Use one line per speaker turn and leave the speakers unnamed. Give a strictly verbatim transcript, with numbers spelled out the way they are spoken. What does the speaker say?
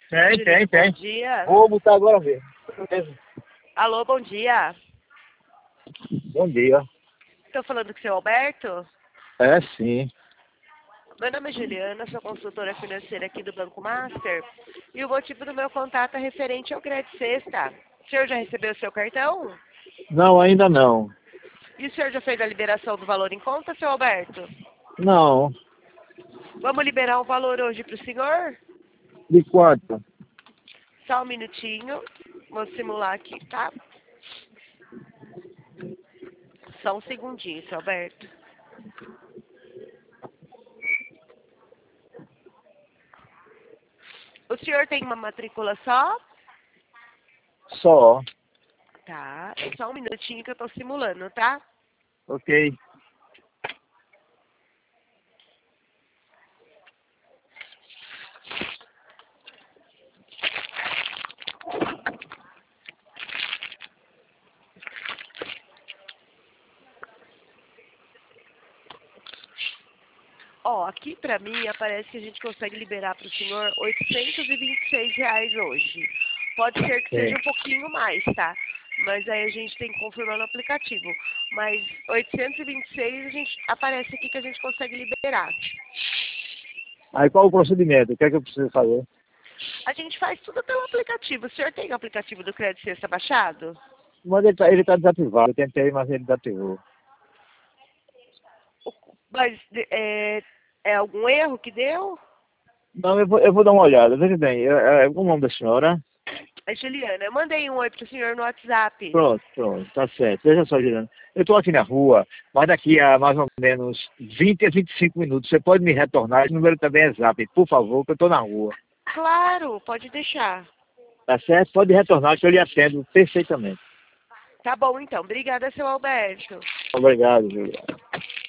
Tem, tem, tem.
Bom dia.
Vou botar agora mesmo.
Alô, bom dia.
Bom dia.
Estou falando com o seu Alberto?
É, sim.
Meu nome é Juliana, sou consultora financeira aqui do Banco Master. E o motivo do meu contato é referente ao crédito sexta. O senhor já recebeu o seu cartão?
Não, ainda não.
E o senhor já fez a liberação do valor em conta, seu Alberto?
Não.
Vamos liberar o valor hoje para o senhor?
De quanto?
Só um minutinho. Vou simular aqui, tá? Só um segundinho, seu Alberto. O senhor tem uma matrícula só?
Só.
Tá. É só um minutinho que eu tô simulando, tá?
Ok.
Ó, aqui pra mim aparece que a gente consegue liberar pro senhor oitocentos e vinte e seis reais hoje. Pode ser que seja
Sim.
um pouquinho mais, tá? Mas aí a gente tem que confirmar no aplicativo. Mas oitocentos e vinte e seis a gente aparece aqui que a gente consegue liberar.
Aí qual o procedimento? O que é que eu preciso fazer?
A gente faz tudo pelo aplicativo. O senhor tem o aplicativo do Crédito Sexta baixado?
Mas ele tá, ele tá desativado. Eu tentei, mas ele desativou.
Mas é, é algum erro que deu?
Não, eu vou, eu vou dar uma olhada. Veja bem, é, é o nome da senhora?
É Juliana, eu mandei um oi pro senhor no WhatsApp.
Pronto, pronto, tá certo. Veja só, Juliana. Eu estou aqui na rua, mas daqui a mais ou menos vinte a vinte e cinco minutos, você pode me retornar? Esse número também é zap, por favor, que eu estou na rua.
Claro, pode deixar.
Tá certo? Pode retornar que eu lhe atendo perfeitamente.
Tá bom então. Obrigada, seu Alberto.
Obrigado, Juliana.